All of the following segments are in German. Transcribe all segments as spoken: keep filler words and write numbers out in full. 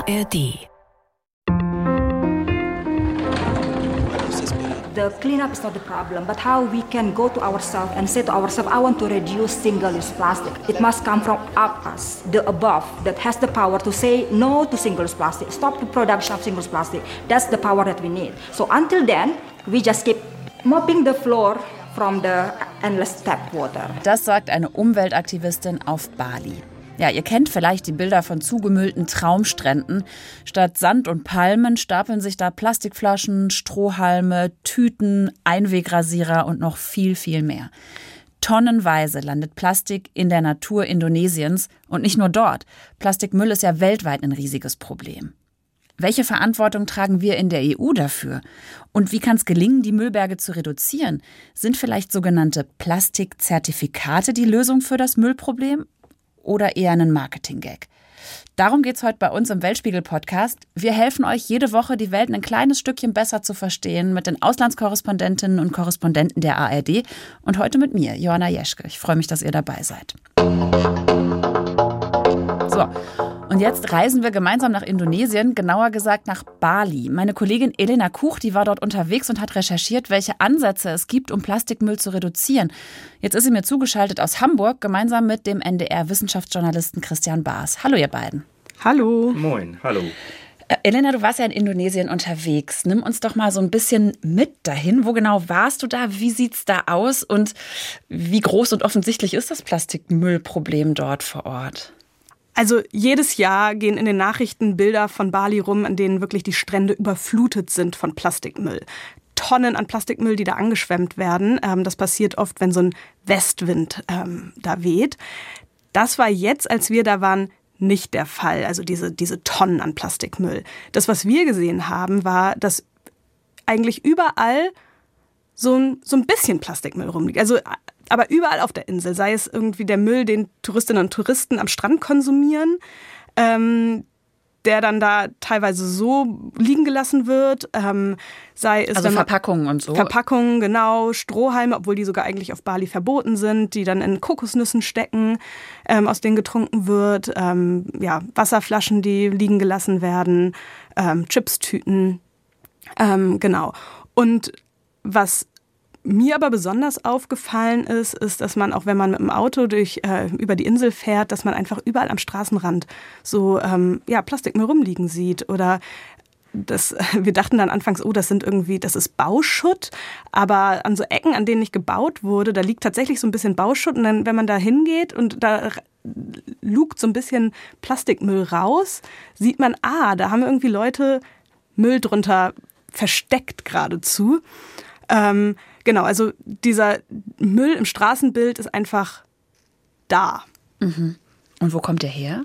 R D. The cleanup is not the problem, but how we can go to ourselves and say to ourselves, I want to reduce single-use plastic. It must come from up us, the above, that has the power to say no to single-use plastic, stop the production of single-use plastic. That's the power that we need. So until then, we just keep mopping the floor from the endless tap water. Das sagt eine Umweltaktivistin auf Bali. Ja, ihr kennt vielleicht die Bilder von zugemüllten Traumstränden. Statt Sand und Palmen stapeln sich da Plastikflaschen, Strohhalme, Tüten, Einwegrasierer und noch viel, viel mehr. Tonnenweise landet Plastik in der Natur Indonesiens und nicht nur dort. Plastikmüll ist ja weltweit ein riesiges Problem. Welche Verantwortung tragen wir in der E U dafür? Und wie kann es gelingen, die Müllberge zu reduzieren? Sind vielleicht sogenannte Plastikzertifikate die Lösung für das Müllproblem? Oder eher einen Marketing-Gag? Darum geht's heute bei uns im Weltspiegel-Podcast. Wir helfen euch jede Woche, die Welt ein kleines Stückchen besser zu verstehen mit den Auslandskorrespondentinnen und Korrespondenten der A R D und heute mit mir, Joanna Jeschke. Ich freue mich, dass ihr dabei seid. So, und jetzt reisen wir gemeinsam nach Indonesien, genauer gesagt nach Bali. Meine Kollegin Elena Kuch, die war dort unterwegs und hat recherchiert, welche Ansätze es gibt, um Plastikmüll zu reduzieren. Jetzt ist sie mir zugeschaltet aus Hamburg, gemeinsam mit dem N D R-Wissenschaftsjournalisten Christian Baas. Hallo ihr beiden. Hallo. Moin, hallo. Äh, Elena, du warst ja in Indonesien unterwegs. Nimm uns doch mal so ein bisschen mit dahin. Wo genau warst du da? Wie sieht's da aus? Und wie groß und offensichtlich ist das Plastikmüllproblem dort vor Ort? Also jedes Jahr gehen in den Nachrichten Bilder von Bali rum, an denen wirklich die Strände überflutet sind von Plastikmüll. Tonnen an Plastikmüll, die da angeschwemmt werden. Ähm, das passiert oft, wenn so ein Westwind ähm, da weht. Das war jetzt, als wir da waren, nicht der Fall. Also diese, diese Tonnen an Plastikmüll. Das, was wir gesehen haben, war, dass eigentlich überall so ein, so ein bisschen Plastikmüll rumliegt. Also aber überall auf der Insel, sei es irgendwie der Müll, den Touristinnen und Touristen am Strand konsumieren, ähm, der dann da teilweise so liegen gelassen wird, ähm, sei es also Verpackungen und so. Verpackungen, genau, Strohhalme, obwohl die sogar eigentlich auf Bali verboten sind, die dann in Kokosnüssen stecken, ähm, aus denen getrunken wird, ähm, ja, Wasserflaschen, die liegen gelassen werden, ähm, Chipstüten, ähm, genau. Und was mir aber besonders aufgefallen ist, ist, dass man, auch wenn man mit dem Auto durch, äh, über die Insel fährt, dass man einfach überall am Straßenrand so ähm, ja, Plastikmüll rumliegen sieht. Oder das, wir dachten dann anfangs, oh, das sind irgendwie, das ist Bauschutt. Aber an so Ecken, an denen nicht gebaut wurde, da liegt tatsächlich so ein bisschen Bauschutt. Und dann, wenn man da hingeht und da lugt so ein bisschen Plastikmüll raus, sieht man, ah, da haben irgendwie Leute Müll drunter versteckt geradezu. Ähm, genau, also dieser Müll im Straßenbild ist einfach da. Mhm. Und wo kommt der her?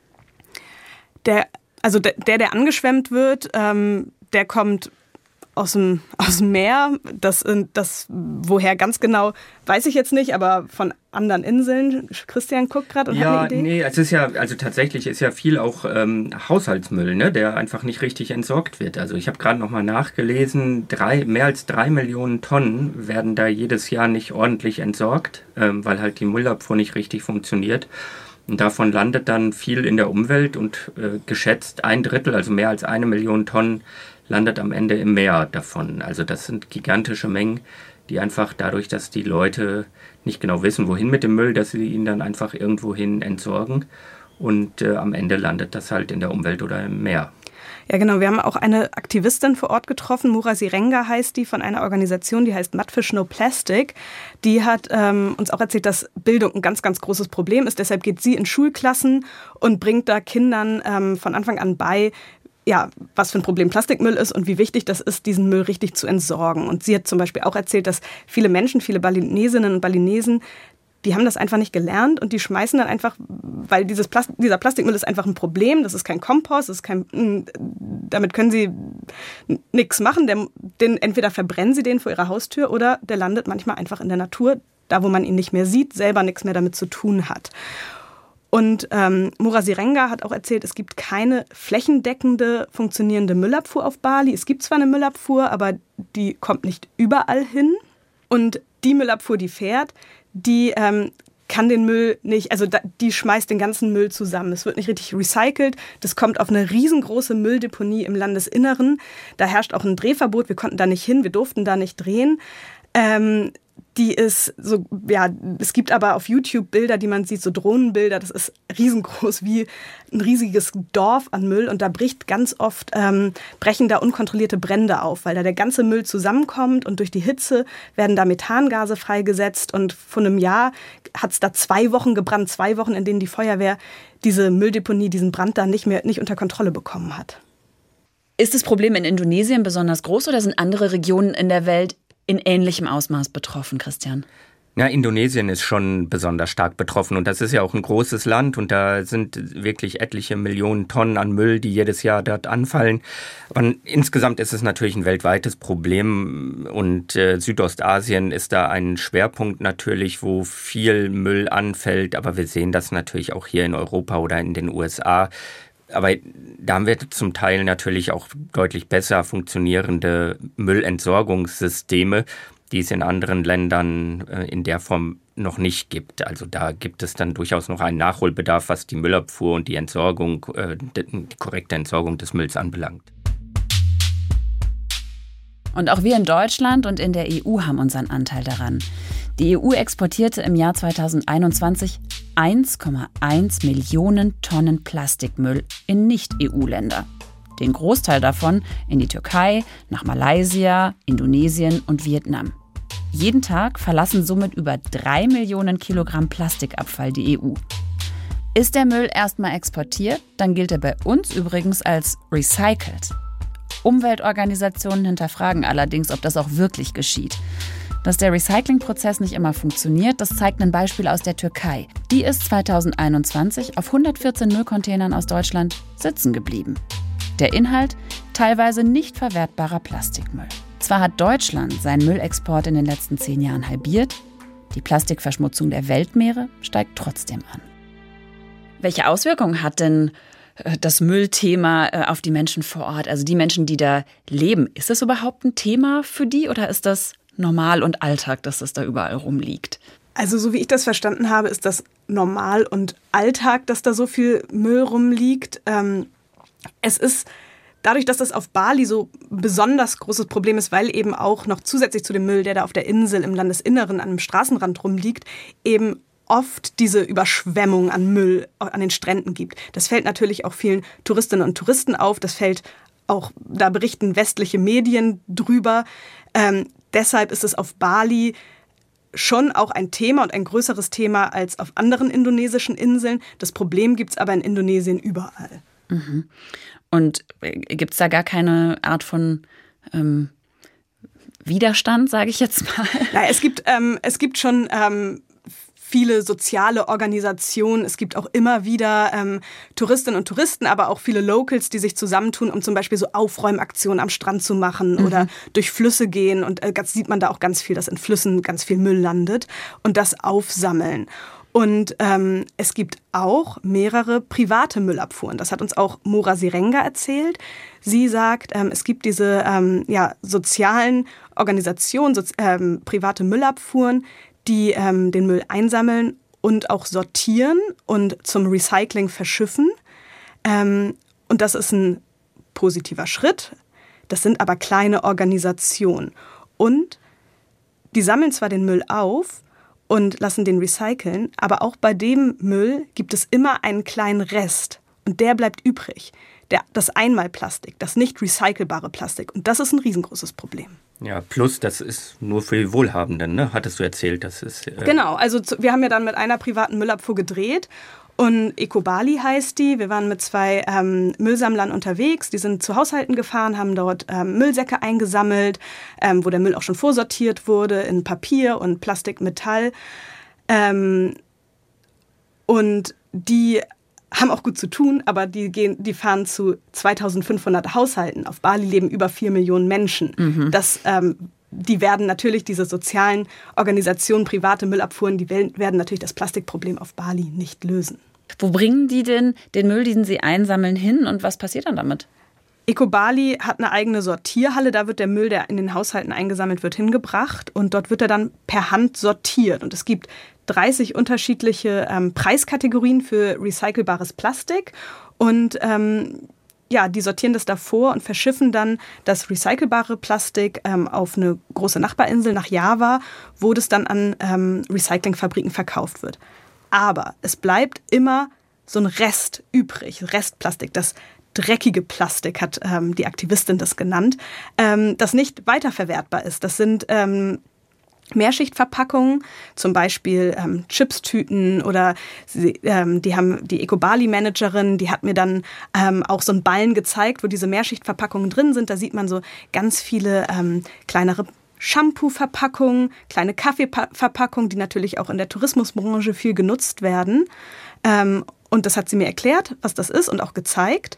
Der, also der, der, der angeschwemmt wird, ähm, der kommt aus dem, aus dem Meer. Das, das, woher ganz genau, weiß ich jetzt nicht, aber von anderen Inseln. Christian guckt gerade und ja, hat eine Idee. Nee, es ist ja, also tatsächlich ist ja viel auch ähm, Haushaltsmüll, ne, der einfach nicht richtig entsorgt wird. Also ich habe gerade nochmal nachgelesen, drei, mehr als drei Millionen Tonnen werden da jedes Jahr nicht ordentlich entsorgt, ähm, weil halt die Müllabfuhr nicht richtig funktioniert. Und davon landet dann viel in der Umwelt und äh, geschätzt ein Drittel, also mehr als eine Million Tonnen, landet am Ende im Meer davon. Also das sind gigantische Mengen, die einfach dadurch, dass die Leute nicht genau wissen, wohin mit dem Müll, dass sie ihn dann einfach irgendwohin entsorgen. Und äh, am Ende landet das halt in der Umwelt oder im Meer. Ja, genau. Wir haben auch eine Aktivistin vor Ort getroffen, Mura Sirenga heißt die, von einer Organisation, die heißt Mudfish No Plastic. Die hat ähm, uns auch erzählt, dass Bildung ein ganz, ganz großes Problem ist. Deshalb geht sie in Schulklassen und bringt da Kindern ähm, von Anfang an bei, ja, was für ein Problem Plastikmüll ist und wie wichtig das ist, diesen Müll richtig zu entsorgen. Und sie hat zum Beispiel auch erzählt, dass viele Menschen, viele Balinesinnen und Balinesen, die haben das einfach nicht gelernt und die schmeißen dann einfach, weil dieses Plast- dieser Plastikmüll ist einfach ein Problem, das ist kein Kompost, das ist kein, damit können sie nichts machen. Der, den, entweder verbrennen sie den vor ihrer Haustür oder der landet manchmal einfach in der Natur, da wo man ihn nicht mehr sieht, selber nichts mehr damit zu tun hat. Und ähm, Mura Sirenga hat auch erzählt, es gibt keine flächendeckende, funktionierende Müllabfuhr auf Bali. Es gibt zwar eine Müllabfuhr, aber die kommt nicht überall hin. Und die Müllabfuhr, die fährt, die ähm, kann den Müll nicht, also da, die schmeißt den ganzen Müll zusammen. Es wird nicht richtig recycelt. Das kommt auf eine riesengroße Mülldeponie im Landesinneren. Da herrscht auch ein Drehverbot. Wir konnten da nicht hin, wir durften da nicht drehen. Ähm, die ist so, ja, es gibt aber auf YouTube Bilder, die man sieht, so Drohnenbilder. Das ist riesengroß, wie ein riesiges Dorf an Müll. Und da bricht ganz oft, ähm, brechen da unkontrollierte Brände auf, weil da der ganze Müll zusammenkommt und durch die Hitze werden da Methangase freigesetzt. Und vor einem Jahr hat es da zwei Wochen gebrannt, zwei Wochen, in denen die Feuerwehr diese Mülldeponie, diesen Brand dann nicht mehr, nicht unter Kontrolle bekommen hat. Ist das Problem in Indonesien besonders groß oder sind andere Regionen in der Welt in ähnlichem Ausmaß betroffen, Christian? Ja, Indonesien ist schon besonders stark betroffen und das ist ja auch ein großes Land und da sind wirklich etliche Millionen Tonnen an Müll, die jedes Jahr dort anfallen. Und insgesamt ist es natürlich ein weltweites Problem und äh, Südostasien ist da ein Schwerpunkt natürlich, wo viel Müll anfällt, aber wir sehen das natürlich auch hier in Europa oder in den U S A. Aber da haben wir zum Teil natürlich auch deutlich besser funktionierende Müllentsorgungssysteme, die es in anderen Ländern in der Form noch nicht gibt. Also da gibt es dann durchaus noch einen Nachholbedarf, was die Müllabfuhr und die Entsorgung, die korrekte Entsorgung des Mülls anbelangt. Und auch wir in Deutschland und in der E U haben unseren Anteil daran. Die E U exportierte im Jahr zweitausendeinundzwanzig eins Komma eins Millionen Tonnen Plastikmüll in Nicht-E U-Länder. Den Großteil davon in die Türkei, nach Malaysia, Indonesien und Vietnam. Jeden Tag verlassen somit über drei Millionen Kilogramm Plastikabfall die E U. Ist der Müll erstmal exportiert, dann gilt er bei uns übrigens als recycelt. Umweltorganisationen hinterfragen allerdings, ob das auch wirklich geschieht. Dass der Recyclingprozess nicht immer funktioniert, das zeigt ein Beispiel aus der Türkei. Die ist zweitausendeinundzwanzig auf hundertvierzehn Müllcontainern aus Deutschland sitzen geblieben. Der Inhalt? Teilweise nicht verwertbarer Plastikmüll. Zwar hat Deutschland seinen Müllexport in den letzten zehn Jahren halbiert, die Plastikverschmutzung der Weltmeere steigt trotzdem an. Welche Auswirkungen hat denn das Müllthema auf die Menschen vor Ort, also die Menschen, die da leben? Ist das überhaupt ein Thema für die oder ist das normal und Alltag, dass das da überall rumliegt? Also so wie ich das verstanden habe, ist das normal und Alltag, dass da so viel Müll rumliegt. Ähm, es ist dadurch, dass das auf Bali so ein besonders großes Problem ist, weil eben auch noch zusätzlich zu dem Müll, der da auf der Insel im Landesinneren an einem Straßenrand rumliegt, eben oft diese Überschwemmung an Müll an den Stränden gibt. Das fällt natürlich auch vielen Touristinnen und Touristen auf. Das fällt auch, da berichten westliche Medien drüber. Ähm, deshalb ist es auf Bali schon auch ein Thema und ein größeres Thema als auf anderen indonesischen Inseln. Das Problem gibt es aber in Indonesien überall. Mhm. Und gibt es da gar keine Art von ähm, Widerstand, sage ich jetzt mal? Na, es gibt, ähm, es gibt schon ähm, viele soziale Organisationen. Es gibt auch immer wieder ähm, Touristinnen und Touristen, aber auch viele Locals, die sich zusammentun, um zum Beispiel so Aufräumaktionen am Strand zu machen mhm. oder durch Flüsse gehen. Und äh, sieht man da auch ganz viel, dass in Flüssen ganz viel Müll landet und das aufsammeln. Und ähm, es gibt auch mehrere private Müllabfuhren. Das hat uns auch Mora Sirenga erzählt. Sie sagt, ähm, es gibt diese ähm, ja, sozialen Organisationen, so, ähm, private Müllabfuhren, die ähm, den Müll einsammeln und auch sortieren und zum Recycling verschiffen. Ähm, und das ist ein positiver Schritt. Das sind aber kleine Organisationen. Und die sammeln zwar den Müll auf und lassen den recyceln, aber auch bei dem Müll gibt es immer einen kleinen Rest. Und der bleibt übrig. Der, das Einmalplastik, das nicht recycelbare Plastik. Und das ist ein riesengroßes Problem. Ja, plus das ist nur für die Wohlhabenden, ne? Hattest du erzählt. Das ist, äh genau, also zu, wir haben ja dann mit einer privaten Müllabfuhr gedreht. Und Ecobali heißt die. Wir waren mit zwei ähm, Müllsammlern unterwegs. Die sind zu Haushalten gefahren, haben dort ähm, Müllsäcke eingesammelt, ähm, wo der Müll auch schon vorsortiert wurde in Papier und Plastik, Metall. Ähm, und die haben auch gut zu tun, aber die gehen, die fahren zu zweitausendfünfhundert Haushalten. Auf Bali leben über vier Millionen Menschen. Mhm. Das, ähm, die werden natürlich, diese sozialen Organisationen, private Müllabfuhren, die werden natürlich das Plastikproblem auf Bali nicht lösen. Wo bringen die denn den Müll, den sie einsammeln, hin und was passiert dann damit? Ecobali hat eine eigene Sortierhalle, da wird der Müll, der in den Haushalten eingesammelt wird, hingebracht und dort wird er dann per Hand sortiert. Und es gibt dreißig unterschiedliche ähm, Preiskategorien für recycelbares Plastik und ähm, ja, die sortieren das davor und verschiffen dann das recycelbare Plastik ähm, auf eine große Nachbarinsel nach Java, wo das dann an ähm, Recyclingfabriken verkauft wird. Aber es bleibt immer so ein Rest übrig, Restplastik, das dreckige Plastik, hat ähm, die Aktivistin das genannt, ähm, das nicht weiterverwertbar ist. Das sind ähm, Mehrschichtverpackungen, zum Beispiel ähm, Chipstüten oder sie, ähm, die haben die Ecobali-Managerin, die hat mir dann ähm, auch so einen Ballen gezeigt, wo diese Mehrschichtverpackungen drin sind. Da sieht man so ganz viele ähm, kleinere Shampoo-Verpackungen, kleine Kaffeeverpackungen, die natürlich auch in der Tourismusbranche viel genutzt werden. Ähm, und das hat sie mir erklärt, was das ist und auch gezeigt.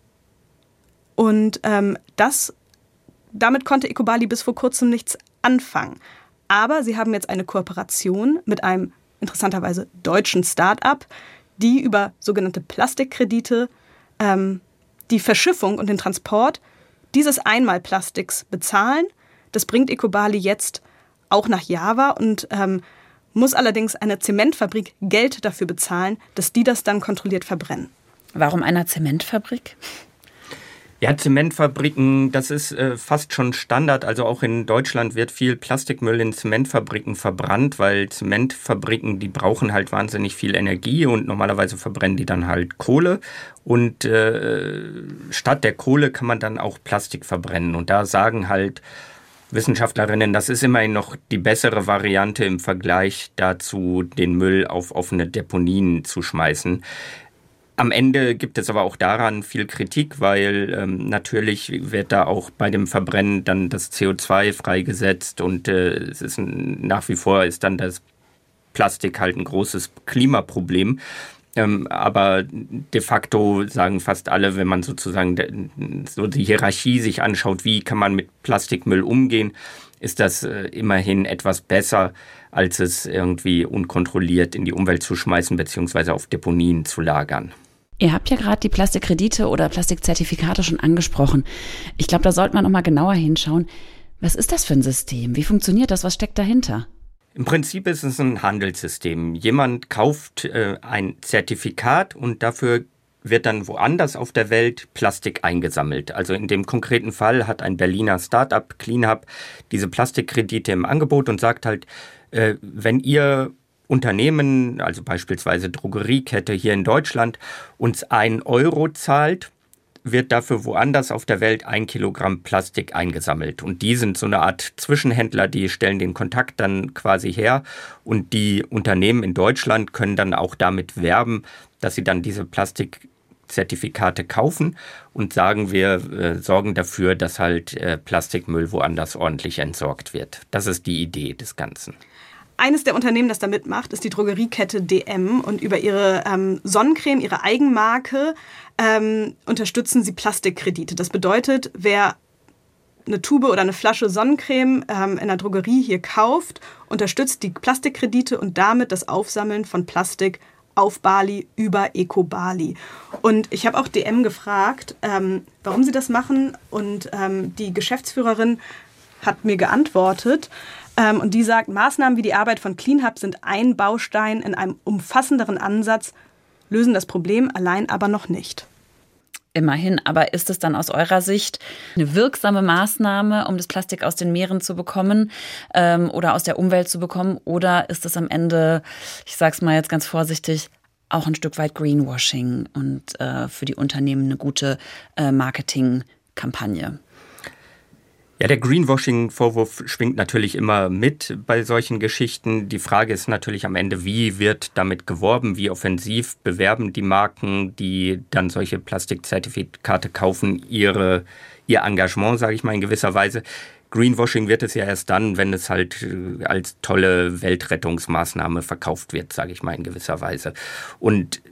Und ähm, das, damit konnte Ecobali bis vor kurzem nichts anfangen. Aber sie haben jetzt eine Kooperation mit einem interessanterweise deutschen Start-up, die über sogenannte Plastikkredite ähm, die Verschiffung und den Transport dieses Einmalplastiks bezahlen. Das bringt Ecobali jetzt auch nach Java und ähm, muss allerdings eine Zementfabrik Geld dafür bezahlen, dass die das dann kontrolliert verbrennen. Warum einer Zementfabrik? Ja, Zementfabriken, das ist äh, fast schon Standard. Also auch in Deutschland wird viel Plastikmüll in Zementfabriken verbrannt, weil Zementfabriken, die brauchen halt wahnsinnig viel Energie und normalerweise verbrennen die dann halt Kohle. Und äh, statt der Kohle kann man dann auch Plastik verbrennen. Und da sagen halt Wissenschaftlerinnen, das ist immerhin noch die bessere Variante im Vergleich dazu, den Müll auf offene Deponien zu schmeißen. Am Ende gibt es aber auch daran viel Kritik, weil ähm, natürlich wird da auch bei dem Verbrennen dann das C O zwei freigesetzt und äh, es ist ein, nach wie vor ist dann das Plastik halt ein großes Klimaproblem. Ähm, aber de facto sagen fast alle, wenn man sozusagen de, so die Hierarchie sich anschaut, wie kann man mit Plastikmüll umgehen, ist das äh, immerhin etwas besser, als es irgendwie unkontrolliert in die Umwelt zu schmeißen bzw. auf Deponien zu lagern. Ihr habt ja gerade die Plastikkredite oder Plastikzertifikate schon angesprochen. Ich glaube, da sollte man noch mal genauer hinschauen. Was ist das für ein System? Wie funktioniert das? Was steckt dahinter? Im Prinzip ist es ein Handelssystem. Jemand kauft äh, ein Zertifikat und dafür wird dann woanders auf der Welt Plastik eingesammelt. Also in dem konkreten Fall hat ein Berliner Start-up, CleanHub, diese Plastikkredite im Angebot und sagt halt, äh, wenn ihr Unternehmen, also beispielsweise Drogeriekette hier in Deutschland, uns ein Euro zahlt, wird dafür woanders auf der Welt ein Kilogramm Plastik eingesammelt. Und die sind so eine Art Zwischenhändler, die stellen den Kontakt dann quasi her. Und die Unternehmen in Deutschland können dann auch damit werben, dass sie dann diese Plastikzertifikate kaufen und sagen, wir äh, sorgen dafür, dass halt äh, Plastikmüll woanders ordentlich entsorgt wird. Das ist die Idee des Ganzen. Eines der Unternehmen, das da mitmacht, ist die Drogeriekette D M und über ihre ähm, Sonnencreme, ihre Eigenmarke, ähm, unterstützen sie Plastikkredite. Das bedeutet, wer eine Tube oder eine Flasche Sonnencreme ähm, in der Drogerie hier kauft, unterstützt die Plastikkredite und damit das Aufsammeln von Plastik auf Bali über Ecobali. Und ich habe auch D M gefragt, ähm, warum sie das machen und ähm, die Geschäftsführerin hat mir geantwortet, Ähm, und die sagt, Maßnahmen wie die Arbeit von CleanHub sind ein Baustein in einem umfassenderen Ansatz, lösen das Problem allein aber noch nicht. Immerhin, aber ist es dann aus eurer Sicht eine wirksame Maßnahme, um das Plastik aus den Meeren zu bekommen ähm, oder aus der Umwelt zu bekommen? Oder ist es am Ende, ich sage es mal jetzt ganz vorsichtig, auch ein Stück weit Greenwashing und äh, für die Unternehmen eine gute äh, Marketingkampagne? Ja, der Greenwashing-Vorwurf schwingt natürlich immer mit bei solchen Geschichten. Die Frage ist natürlich am Ende, wie wird damit geworben, wie offensiv bewerben die Marken, die dann solche Plastikzertifikate kaufen, ihre, ihr Engagement, sage ich mal in gewisser Weise. Greenwashing wird es ja erst dann, wenn es halt als tolle Weltrettungsmaßnahme verkauft wird, sage ich mal in gewisser Weise. Und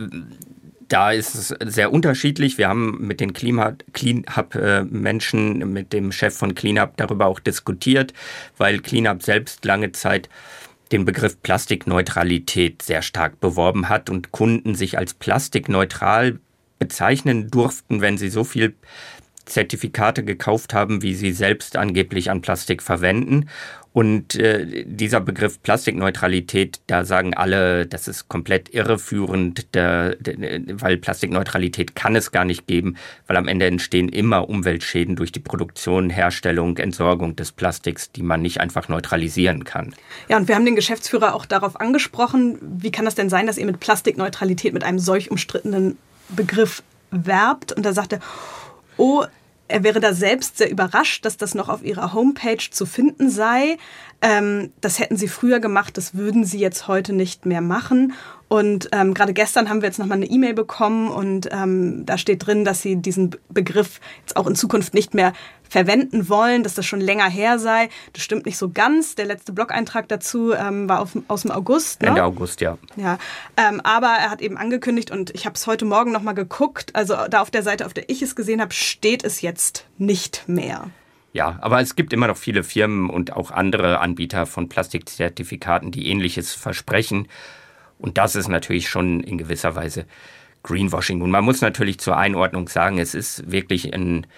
da ist es sehr unterschiedlich. Wir haben mit den CleanHub-Menschen, mit dem Chef von CleanHub darüber auch diskutiert, weil CleanHub selbst lange Zeit den Begriff Plastikneutralität sehr stark beworben hat und Kunden sich als plastikneutral bezeichnen durften, wenn sie so viel Zertifikate gekauft haben, wie sie selbst angeblich an Plastik verwenden. Und äh, dieser Begriff Plastikneutralität, da sagen alle, das ist komplett irreführend, der, der, weil Plastikneutralität kann es gar nicht geben, weil am Ende entstehen immer Umweltschäden durch die Produktion, Herstellung, Entsorgung des Plastiks, die man nicht einfach neutralisieren kann. Ja, und wir haben den Geschäftsführer auch darauf angesprochen, wie kann das denn sein, dass ihr mit Plastikneutralität mit einem solch umstrittenen Begriff werbt? Und da sagte er, oh, er wäre da selbst sehr überrascht, dass das noch auf ihrer Homepage zu finden sei. Ähm, das hätten sie früher gemacht, das würden sie jetzt heute nicht mehr machen. Und ähm, gerade gestern haben wir jetzt nochmal eine E-Mail bekommen und ähm, da steht drin, dass sie diesen Begriff jetzt auch in Zukunft nicht mehr verwenden wollen, dass das schon länger her sei. Das stimmt nicht so ganz. Der letzte Blog-Eintrag dazu ähm, war auf, aus dem August. Ne? Ende August, ja. Ja, ähm, aber er hat eben angekündigt und ich habe es heute Morgen nochmal geguckt. Also da auf der Seite, auf der ich es gesehen habe, steht es jetzt nicht mehr. Ja, aber es gibt immer noch viele Firmen und auch andere Anbieter von Plastikzertifikaten, die Ähnliches versprechen. Und das ist natürlich schon in gewisser Weise Greenwashing. Und man muss natürlich zur Einordnung sagen, es ist wirklich ein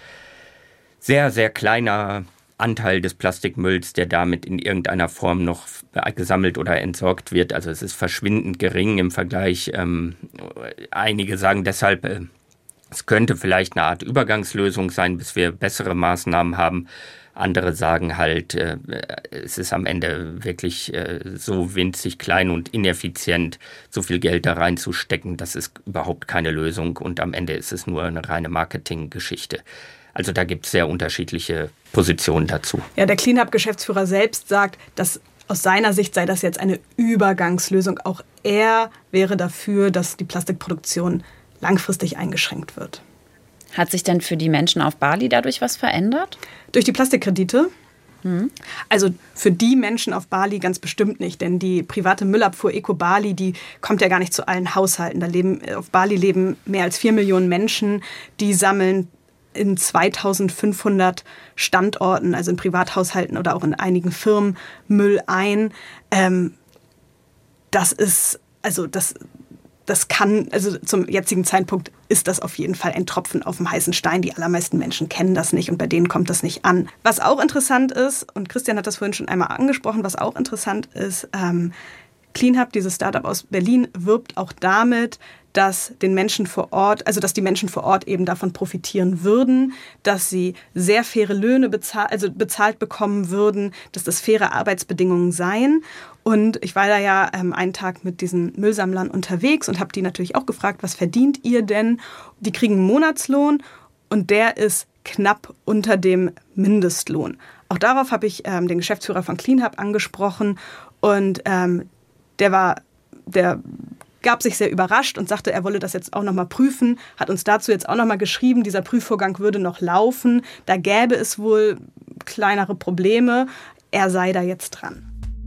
sehr, sehr kleiner Anteil des Plastikmülls, der damit in irgendeiner Form noch gesammelt oder entsorgt wird. Also es ist verschwindend gering im Vergleich. Ähm, einige sagen deshalb, äh, es könnte vielleicht eine Art Übergangslösung sein, bis wir bessere Maßnahmen haben. Andere sagen halt, äh, es ist am Ende wirklich äh, so winzig klein und ineffizient, so viel Geld da reinzustecken. Das ist überhaupt keine Lösung und am Ende ist es nur eine reine Marketinggeschichte. Also da gibt es sehr unterschiedliche Positionen dazu. Ja, der Cleanup-Geschäftsführer selbst sagt, dass aus seiner Sicht sei das jetzt eine Übergangslösung. Auch er wäre dafür, dass die Plastikproduktion langfristig eingeschränkt wird. Hat sich denn für die Menschen auf Bali dadurch was verändert? Durch die Plastikkredite? Hm. Also für die Menschen auf Bali ganz bestimmt nicht, denn die private Müllabfuhr Eco Bali, die kommt ja gar nicht zu allen Haushalten. Da leben, auf Bali leben mehr als vier Millionen Menschen, die sammeln in zweitausendfünfhundert Standorten, also in Privathaushalten oder auch in einigen Firmen, Müll ein. Ähm, das ist, also das... Das kann, also zum jetzigen Zeitpunkt ist das auf jeden Fall ein Tropfen auf dem heißen Stein. Die allermeisten Menschen kennen das nicht und bei denen kommt das nicht an. Was auch interessant ist, und Christian hat das vorhin schon einmal angesprochen, was auch interessant ist, ähm, CleanHub, dieses Startup aus Berlin, wirbt auch damit, dass den Menschen vor Ort, also dass die Menschen vor Ort eben davon profitieren würden, dass sie sehr faire Löhne bezahlt, also bezahlt bekommen würden, dass das faire Arbeitsbedingungen seien. Und ich war da ja ähm, einen Tag mit diesen Müllsammlern unterwegs und habe die natürlich auch gefragt, was verdient ihr denn? Die kriegen einen Monatslohn und der ist knapp unter dem Mindestlohn. Auch darauf habe ich ähm, den Geschäftsführer von CleanHub angesprochen und ähm, der war, der gab sich sehr überrascht und sagte, er wolle das jetzt auch nochmal prüfen, hat uns dazu jetzt auch nochmal geschrieben, dieser Prüfvorgang würde noch laufen, da gäbe es wohl kleinere Probleme, er sei da jetzt dran.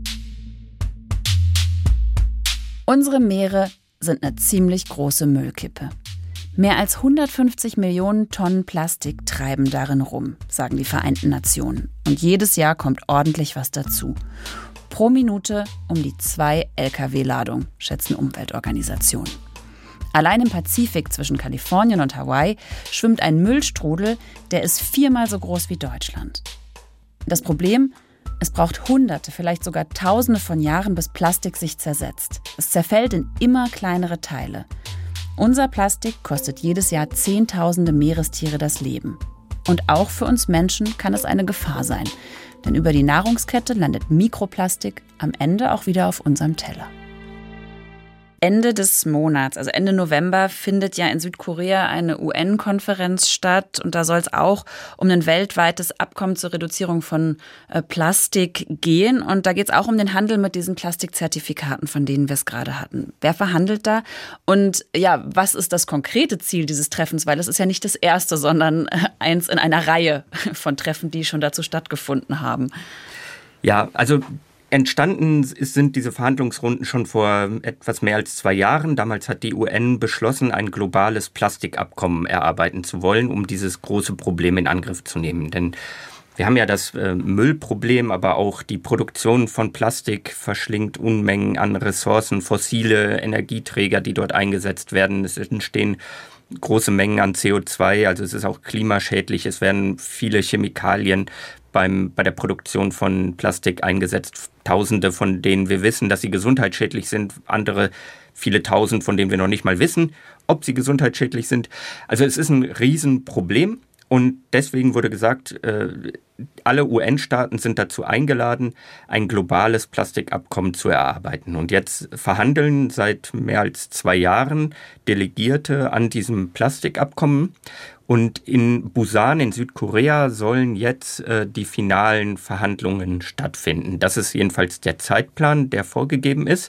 Unsere Meere sind eine ziemlich große Müllkippe. Mehr als hundertfünfzig Millionen Tonnen Plastik treiben darin rum, sagen die Vereinten Nationen. Und jedes Jahr kommt ordentlich was dazu. Pro Minute um die zwei L K W-Ladungen, schätzen Umweltorganisationen. Allein im Pazifik zwischen Kalifornien und Hawaii schwimmt ein Müllstrudel, der ist viermal so groß wie Deutschland. Das Problem? Es braucht Hunderte, vielleicht sogar Tausende von Jahren, bis Plastik sich zersetzt. Es zerfällt in immer kleinere Teile. Unser Plastik kostet jedes Jahr Zehntausende Meerestiere das Leben. Und auch für uns Menschen kann es eine Gefahr sein. Denn über die Nahrungskette landet Mikroplastik am Ende auch wieder auf unserem Teller. Ende des Monats, also Ende November, findet ja in Südkorea eine U N-Konferenz statt. Und da soll es auch um ein weltweites Abkommen zur Reduzierung von äh, Plastik gehen. Und da geht es auch um den Handel mit diesen Plastikzertifikaten, von denen wir es gerade hatten. Wer verhandelt da? Und ja, was ist das konkrete Ziel dieses Treffens? Weil es ist ja nicht das erste, sondern äh, eins in einer Reihe von Treffen, die schon dazu stattgefunden haben. Ja, also entstanden sind diese Verhandlungsrunden schon vor etwas mehr als zwei Jahren. Damals hat die U N beschlossen, ein globales Plastikabkommen erarbeiten zu wollen, um dieses große Problem in Angriff zu nehmen. Denn wir haben ja das äh, Müllproblem, aber auch die Produktion von Plastik verschlingt Unmengen an Ressourcen, fossile Energieträger, die dort eingesetzt werden. Es entstehen große Mengen an C O zwei, also es ist auch klimaschädlich. Es werden viele Chemikalien beim, bei der Produktion von Plastik eingesetzt. Tausende, von denen wir wissen, dass sie gesundheitsschädlich sind. Andere, viele Tausend, von denen wir noch nicht mal wissen, ob sie gesundheitsschädlich sind. Also es ist ein Riesenproblem. Und deswegen wurde gesagt, alle U N-Staaten sind dazu eingeladen, ein globales Plastikabkommen zu erarbeiten. Und jetzt verhandeln seit mehr als zwei Jahren Delegierte an diesem Plastikabkommen. Und in Busan in Südkorea sollen jetzt die finalen Verhandlungen stattfinden. Das ist jedenfalls der Zeitplan, der vorgegeben ist.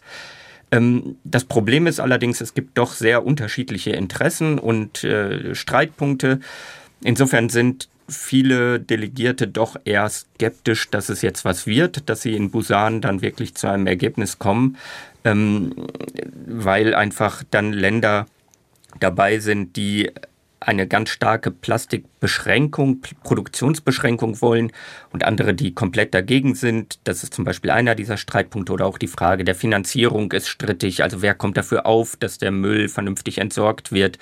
Das Problem ist allerdings, es gibt doch sehr unterschiedliche Interessen und Streitpunkte. Insofern sind viele Delegierte doch eher skeptisch, dass es jetzt was wird, dass sie in Busan dann wirklich zu einem Ergebnis kommen, ähm, weil einfach dann Länder dabei sind, die eine ganz starke Plastikbeschränkung, Produktionsbeschränkung wollen und andere, die komplett dagegen sind. Das ist zum Beispiel einer dieser Streitpunkte oder auch die Frage der Finanzierung ist strittig. Also wer kommt dafür auf, dass der Müll vernünftig entsorgt wird?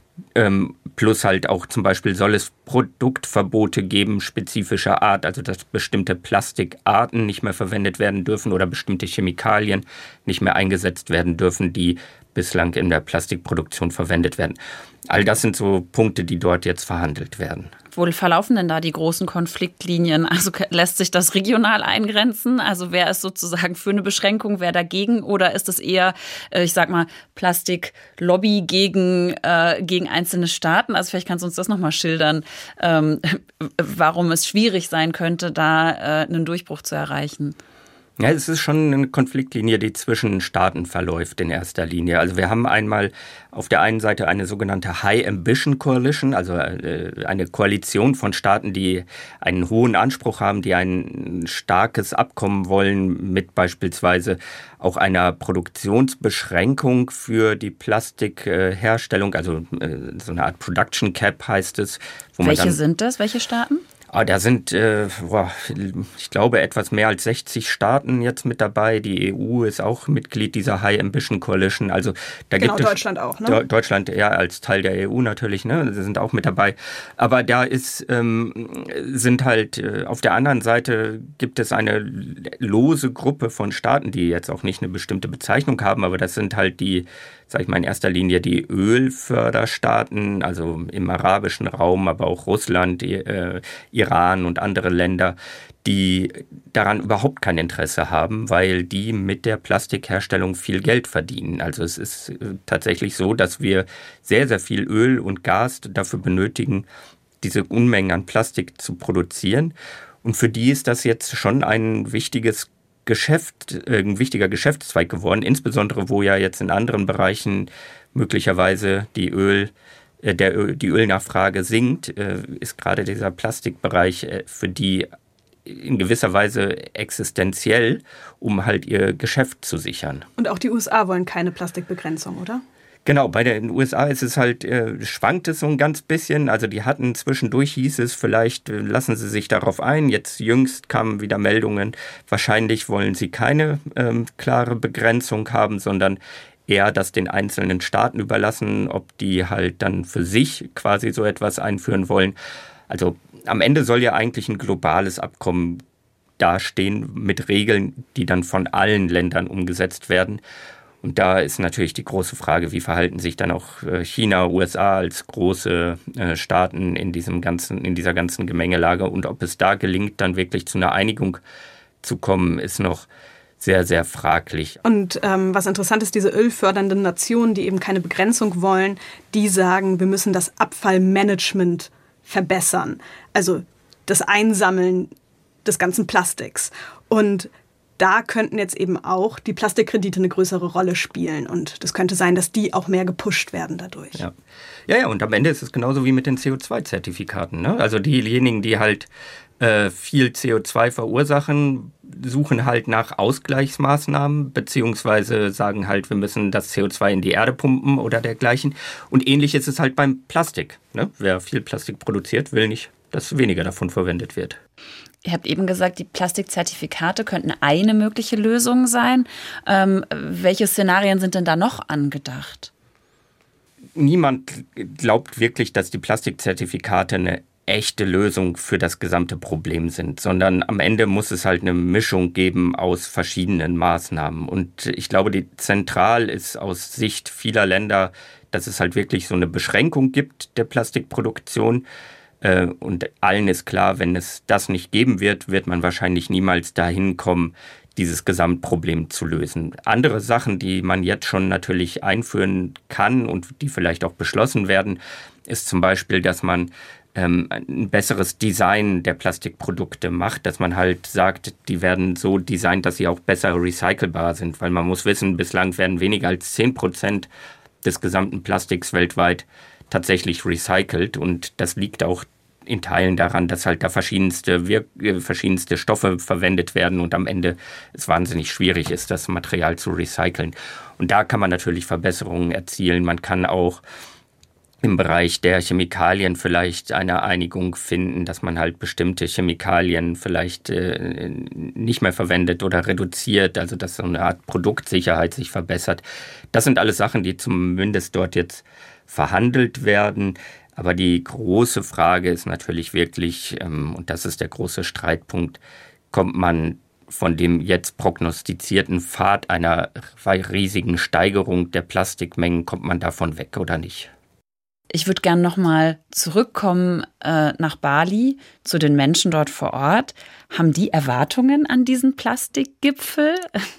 Ähm, plus halt auch zum Beispiel soll es Produktverbote geben, spezifischer Art, also dass bestimmte Plastikarten nicht mehr verwendet werden dürfen oder bestimmte Chemikalien nicht mehr eingesetzt werden dürfen, die bislang in der Plastikproduktion verwendet werden. All das sind so Punkte, die dort jetzt verhandelt werden. Wo verlaufen denn da die großen Konfliktlinien? Also lässt sich das regional eingrenzen? Also wer ist sozusagen für eine Beschränkung, wer dagegen? Oder ist es eher, ich sag mal, Plastiklobby gegen, äh, gegen einzelne Staaten? Also vielleicht kannst du uns das nochmal schildern, ähm, warum es schwierig sein könnte, da äh, einen Durchbruch zu erreichen. Ja, es ist schon eine Konfliktlinie, die zwischen Staaten verläuft in erster Linie. Also wir haben einmal auf der einen Seite eine sogenannte High Ambition Coalition, also eine Koalition von Staaten, die einen hohen Anspruch haben, die ein starkes Abkommen wollen mit beispielsweise auch einer Produktionsbeschränkung für die Plastikherstellung, also so eine Art Production Cap heißt es. Wo Welche man dann, sind das? Welche Staaten? Ah, da sind, äh, boah, ich glaube, etwas mehr als sechzig Staaten jetzt mit dabei. Die E U ist auch Mitglied dieser High Ambition Coalition. Also da genau, gibt es Deutschland auch, ne? Deutschland, ja, als Teil der E U natürlich, ne? Sie sind auch mit dabei. Aber da ist, ähm, sind halt, äh, auf der anderen Seite gibt es eine lose Gruppe von Staaten, die jetzt auch nicht eine bestimmte Bezeichnung haben, aber das sind halt die, sag ich mal, in erster Linie die Ölförderstaaten, also im arabischen Raum, aber auch Russland, die, äh, Iran und andere Länder, die daran überhaupt kein Interesse haben, weil die mit der Plastikherstellung viel Geld verdienen. Also es ist äh, tatsächlich so, dass wir sehr, sehr viel Öl und Gas dafür benötigen, diese Unmengen an Plastik zu produzieren. Und für die ist das jetzt schon ein wichtiges Geschäft, ein wichtiger Geschäftszweig geworden, insbesondere wo ja jetzt in anderen Bereichen möglicherweise die Öl, äh, der Öl, die Ölnachfrage sinkt, äh, ist gerade dieser Plastikbereich äh, für die in gewisser Weise existenziell, um halt ihr Geschäft zu sichern. Und auch die U S A wollen keine Plastikbegrenzung, oder? Genau, bei den U S A ist es halt, äh, schwankt es so ein ganz bisschen. Also die hatten zwischendurch, hieß es, vielleicht äh, lassen sie sich darauf ein. Jetzt jüngst kamen wieder Meldungen, wahrscheinlich wollen sie keine ähm, klare Begrenzung haben, sondern eher das den einzelnen Staaten überlassen, ob die halt dann für sich quasi so etwas einführen wollen. Also am Ende soll ja eigentlich ein globales Abkommen dastehen mit Regeln, die dann von allen Ländern umgesetzt werden. Und da ist natürlich die große Frage, wie verhalten sich dann auch China, U S A als große Staaten in diesem ganzen, in dieser ganzen Gemengelage. Und ob es da gelingt, dann wirklich zu einer Einigung zu kommen, ist noch sehr, sehr fraglich. Und ähm, was interessant ist, diese ölfördernden Nationen, die eben keine Begrenzung wollen, die sagen, wir müssen das Abfallmanagement verbessern. Also das Einsammeln des ganzen Plastiks. Und da könnten jetzt eben auch die Plastikkredite eine größere Rolle spielen. Und das könnte sein, dass die auch mehr gepusht werden dadurch. Ja, ja, ja, und am Ende ist es genauso wie mit den C O zwei Zertifikaten. Ne? Also diejenigen, die halt äh, viel C O zwei verursachen, suchen halt nach Ausgleichsmaßnahmen, beziehungsweise sagen halt, wir müssen das C O zwei in die Erde pumpen oder dergleichen. Und ähnlich ist es halt beim Plastik. Ne? Wer viel Plastik produziert, will nicht dass weniger davon verwendet wird. Ihr habt eben gesagt, die Plastikzertifikate könnten eine mögliche Lösung sein. Ähm, welche Szenarien sind denn da noch angedacht? Niemand glaubt wirklich, dass die Plastikzertifikate eine echte Lösung für das gesamte Problem sind, sondern am Ende muss es halt eine Mischung geben aus verschiedenen Maßnahmen. Und ich glaube, die zentral ist aus Sicht vieler Länder, dass es halt wirklich so eine Beschränkung gibt der Plastikproduktion. Und allen ist klar, wenn es das nicht geben wird, wird man wahrscheinlich niemals dahin kommen, dieses Gesamtproblem zu lösen. Andere Sachen, die man jetzt schon natürlich einführen kann und die vielleicht auch beschlossen werden, ist zum Beispiel, dass man ähm, ein besseres Design der Plastikprodukte macht, dass man halt sagt, die werden so designt, dass sie auch besser recycelbar sind, weil man muss wissen, bislang werden weniger als zehn Prozent des gesamten Plastiks weltweit tatsächlich recycelt und das liegt auch in Teilen daran, dass halt da verschiedenste, Wir- verschiedenste Stoffe verwendet werden und am Ende es wahnsinnig schwierig ist, das Material zu recyceln. Und da kann man natürlich Verbesserungen erzielen. Man kann auch im Bereich der Chemikalien vielleicht eine Einigung finden, dass man halt bestimmte Chemikalien vielleicht äh, nicht mehr verwendet oder reduziert, also dass so eine Art Produktsicherheit sich verbessert. Das sind alles Sachen, die zumindest dort jetzt verhandelt werden. Aber die große Frage ist natürlich wirklich, ähm, und das ist der große Streitpunkt, kommt man von dem jetzt prognostizierten Pfad einer riesigen Steigerung der Plastikmengen, kommt man davon weg oder nicht? Ich würde gerne nochmal zurückkommen äh, nach Bali, zu den Menschen dort vor Ort. Haben die Erwartungen an diesen Plastikgipfel?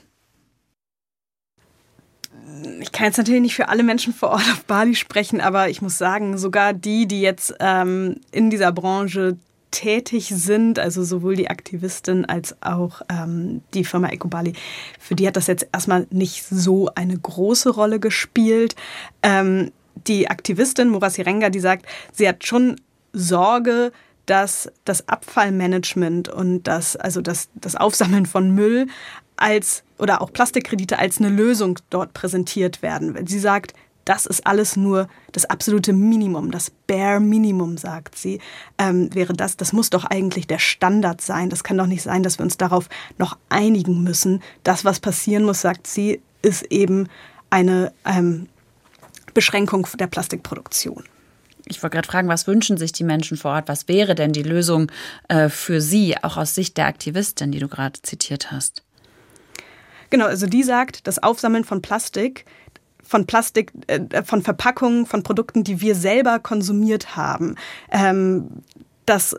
Ich kann jetzt natürlich nicht für alle Menschen vor Ort auf Bali sprechen, aber ich muss sagen, sogar die, die jetzt ähm, in dieser Branche tätig sind, also sowohl die Aktivistin als auch ähm, die Firma Ecobali, für die hat das jetzt erstmal nicht so eine große Rolle gespielt. Ähm, die Aktivistin Murasi Renga, die sagt, sie hat schon Sorge, dass das Abfallmanagement und das, also das, das Aufsammeln von Müll als oder auch Plastikkredite als eine Lösung dort präsentiert werden. Sie sagt, das ist alles nur das absolute Minimum, das Bare Minimum, sagt sie, ähm, wäre das. Das muss doch eigentlich der Standard sein. Das kann doch nicht sein, dass wir uns darauf noch einigen müssen. Das, was passieren muss, sagt sie, ist eben eine ähm, Beschränkung der Plastikproduktion. Ich wollte gerade fragen, was wünschen sich die Menschen vor Ort? Was wäre denn die Lösung äh, für sie, auch aus Sicht der Aktivistin, die du gerade zitiert hast? Genau, also die sagt, das Aufsammeln von Plastik, von Plastik, äh, von Verpackungen, von Produkten, die wir selber konsumiert haben, ähm, das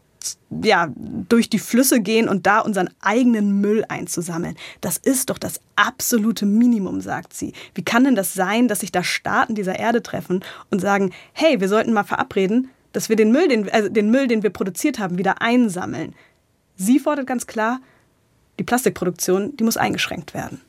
ja, durch die Flüsse gehen und da unseren eigenen Müll einzusammeln. Das ist doch das absolute Minimum, sagt sie. Wie kann denn das sein, dass sich da Staaten dieser Erde treffen und sagen, hey, wir sollten mal verabreden, dass wir den Müll, den, also den Müll, den wir produziert haben, wieder einsammeln. Sie fordert ganz klar, die Plastikproduktion, die muss eingeschränkt werden.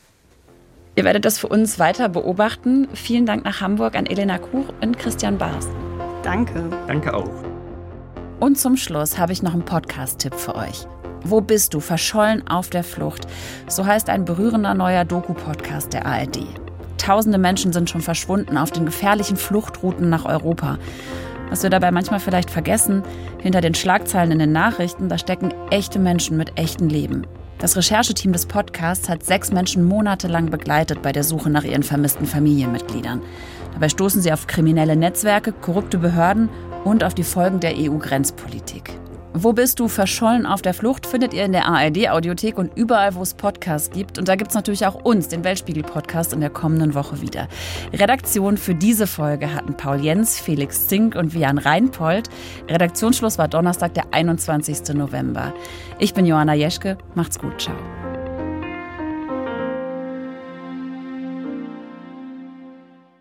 Ihr werdet das für uns weiter beobachten. Vielen Dank nach Hamburg an Elena Kuch und Christian Baas. Danke. Danke auch. Und zum Schluss habe ich noch einen Podcast-Tipp für euch. Wo bist du? Verschollen auf der Flucht. So heißt ein berührender neuer Doku-Podcast der A R D. Tausende Menschen sind schon verschwunden auf den gefährlichen Fluchtrouten nach Europa. Was wir dabei manchmal vielleicht vergessen, hinter den Schlagzeilen in den Nachrichten, da stecken echte Menschen mit echten Leben. Das Rechercheteam des Podcasts hat sechs Menschen monatelang begleitet bei der Suche nach ihren vermissten Familienmitgliedern. Dabei stoßen sie auf kriminelle Netzwerke, korrupte Behörden und auf die Folgen der E U-Grenzpolitik. Wo bist du? Verschollen auf der Flucht findet ihr in der A R D-Audiothek und überall, wo es Podcasts gibt. Und da gibt es natürlich auch uns, den Weltspiegel-Podcast, in der kommenden Woche wieder. Redaktion für diese Folge hatten Paul Jens, Felix Zink und Vian Reinpold. Redaktionsschluss war Donnerstag, der einundzwanzigsten November. Ich bin Joanna Jeschke. Macht's gut. Ciao.